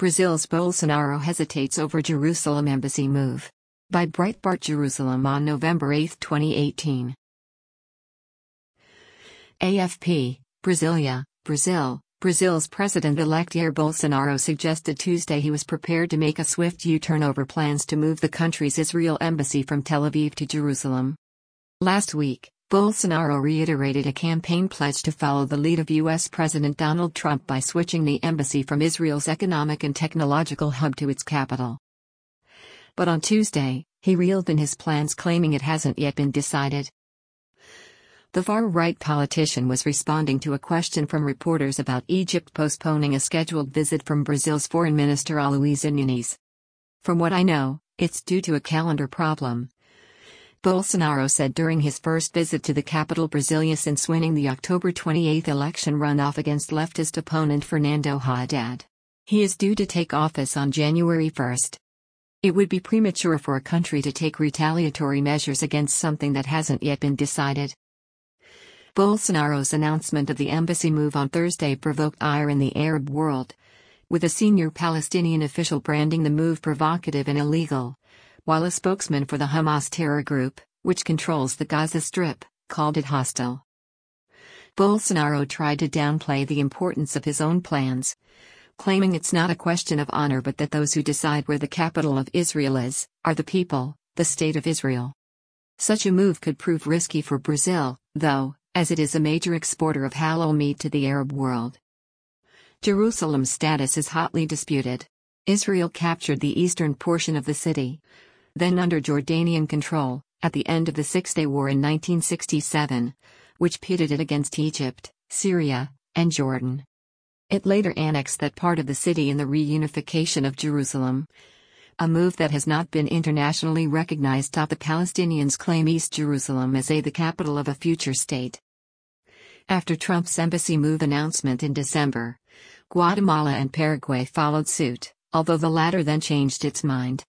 Brazil's Bolsonaro hesitates over Jerusalem embassy move. By Breitbart Jerusalem on November 8, 2018. AFP, Brasilia, Brazil. Brazil's President-elect Jair Bolsonaro suggested Tuesday he was prepared to make a swift U-turn over plans to move the country's Israel embassy from Tel Aviv to Jerusalem. Last week, Bolsonaro reiterated a campaign pledge to follow the lead of U.S. President Donald Trump by switching the embassy from Israel's economic and technological hub to its capital. But on Tuesday, he reeled in his plans, claiming it hasn't yet been decided. The far-right politician was responding to a question from reporters about Egypt postponing a scheduled visit from Brazil's Foreign Minister Aloysio Nunes. "From what I know, it's due to a calendar problem," Bolsonaro said during his first visit to the capital Brasilia since winning the October 28 election runoff against leftist opponent Fernando Haddad. He is due to take office on January 1. It would be premature for a country to take retaliatory measures against something that hasn't yet been decided. Bolsonaro's announcement of the embassy move on Thursday provoked ire in the Arab world, with a senior Palestinian official branding the move provocative and illegal, while a spokesman for the Hamas terror group, which controls the Gaza Strip, called it hostile. Bolsonaro tried to downplay the importance of his own plans, claiming it's not a question of honor but that those who decide where the capital of Israel is, are the people, the State of Israel. Such a move could prove risky for Brazil, though, as it is a major exporter of halal meat to the Arab world. Jerusalem's status is hotly disputed. Israel captured the eastern portion of the city, then under Jordanian control, at the end of the Six-Day War in 1967, which pitted it against Egypt, Syria, and Jordan. It later annexed that part of the city in the reunification of Jerusalem, a move that has not been internationally recognized. The Palestinians claim East Jerusalem as the capital of a future state. After Trump's embassy move announcement in December, Guatemala and Paraguay followed suit, although the latter then changed its mind.